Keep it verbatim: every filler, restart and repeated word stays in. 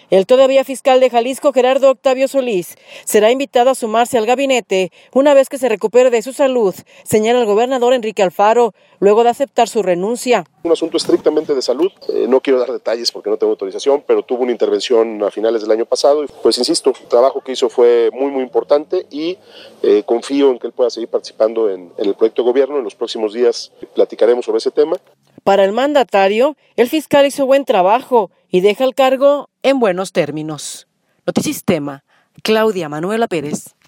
El todavía fiscal de Jalisco, Gerardo Octavio Solís, será invitado a sumarse al gabinete una vez que se recupere de su salud, señala el gobernador Enrique Alfaro, luego de aceptar su renuncia. Un asunto estrictamente de salud, eh, no quiero dar detalles porque no tengo autorización, pero tuvo una intervención a finales del año pasado y pues insisto, el trabajo que hizo fue muy muy importante y eh, confío en que él pueda seguir participando en, en el proyecto de gobierno. En los próximos días platicaremos sobre ese tema. Para el mandatario, el fiscal hizo buen trabajo y deja el cargo en buenos términos. Notisistema, Claudia Manuela Pérez.